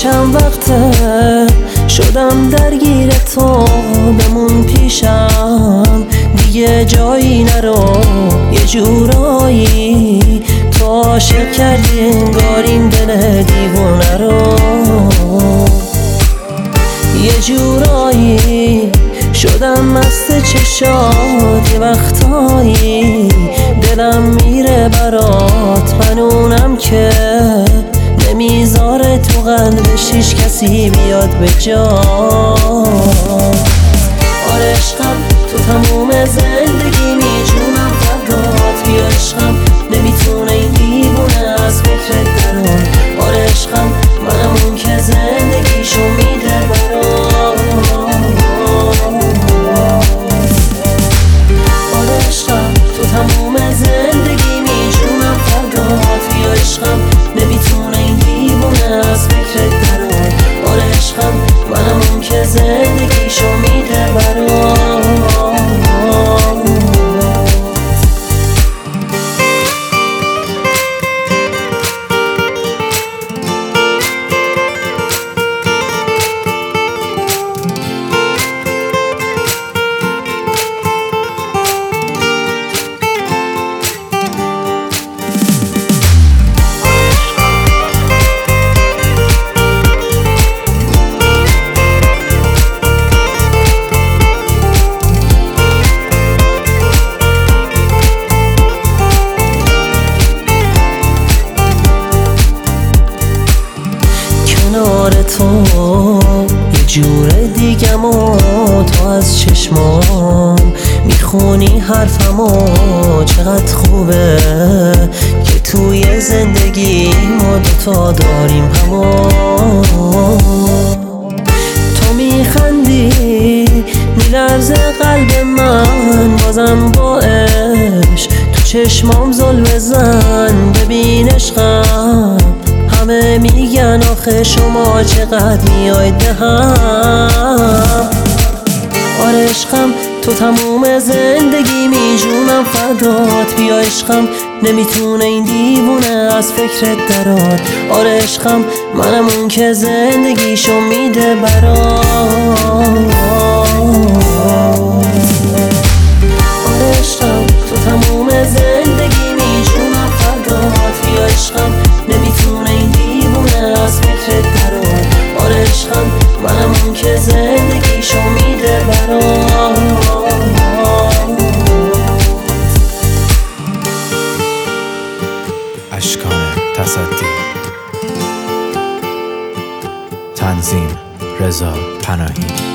چند وقته شدم درگیر تو، بمون پیشم دیگه جایی نرو. یه جورایی تو عاشق کردی انگار این دل دیوونه رو. یه جورایی شدم مست چشات، یه وقتایی دلم میره برات. من اونم که نمیذاره تو قلبش هیچ کسی بیاد به جا. آره عشقم تو تموم زندگی میجونم فردات. بیا عشقم نمیتونه این دیوونه از فکرت درون. آره عشقم منم اون که زندگیشو میده برات. آره عشقم تو تموم زندگی میجونم فردات. بیا عشقم نمیتونه این دیوونه از فکرت درون. آره عشقم منم اون که زندگیشو میده برات. کنار تو یه جور دیگم و تو از چشمام میخونی حرفمو. چقدر خوبه که توی زندگی ما دوتا داریم همون. تو میخندی میلرزه قلب من، بازم با عشق تو چشمام زل بزن. ببین عشقم همه میگن آخه شما چقدر میاید به هم. آره عشقم تو تموم زندگی میجونم فردات. بیا عشقم نمیتونه این دیوونه از فکرت درات. آره عشقم منم اون که زندگیشو میده برات. آره عشقم تو تموم زندگی میجونم فردات. بیا عشقم نمیتونه این دیوونه از فکرت درات. آره عشقم منم اون که زندگیشو میده برات. اشکان تصدی، تنظیم رضا پناهی.